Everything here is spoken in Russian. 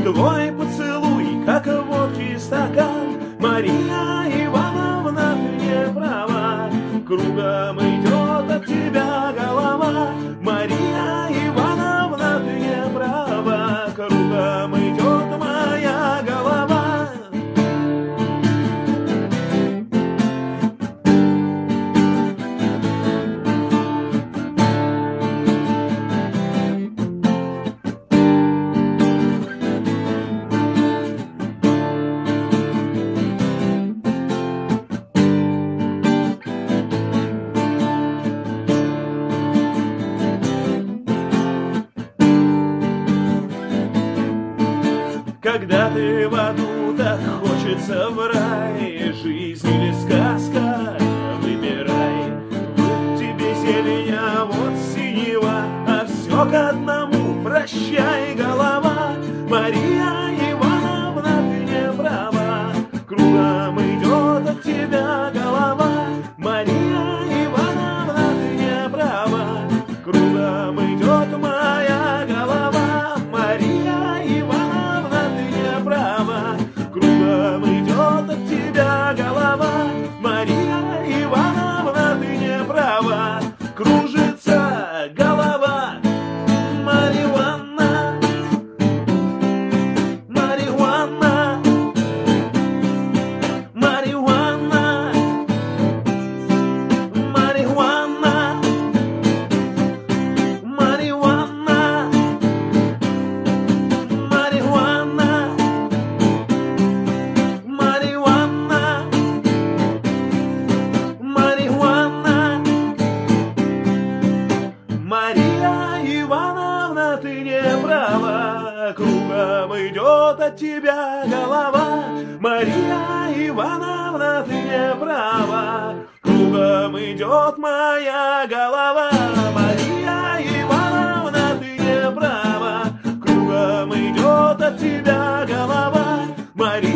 твой поцелуй, как водки стакан. Мария Ивановна, ты не права, кругом идет от тебя голова. Мария Ивановна, ты не права, кругом идет моя голова. Когда ты в аду, так хочется в рай. Жизнь или сказка, выбирай. Вот тебе зелень, а вот синева, а все к одному, прощай, голова. Мария Ивановна, ты не права, кругом идет от тебя голова. Мария Ивановна, ты не права, кругом идет моя голова. Мария Ивановна, кругом идет от тебя голова. Мария Ивановна, ты не права, кружится голова. Марихуана, марихуана, марихуана, марихуана, марихуана, марихуана. Мария Ивановна, ты не права, кругом идет от тебя голова. Мария Ивановна, ты не права, кругом идет моя голова. Мария Ивановна, ты не права, кругом идет от тебя голова. Мария